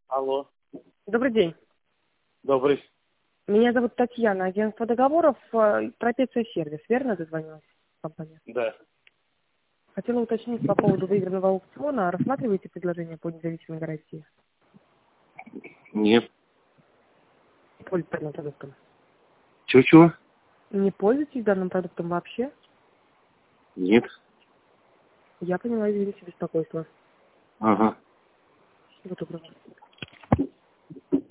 Алло, Добрый день. добрый. Меня зовут Татьяна, агентство договоров, Трапеция сервис. Верно дозвонилась компания? Да. Хотела уточнить по поводу выигранного аукциона. Рассматриваете предложение по независимой гарантии? Нет. Пользуетесь данным продуктом? Чего-чего? Не пользуетесь данным продуктом вообще? Нет. Я поняла, извините, беспокойство. Ага. Всего доброго.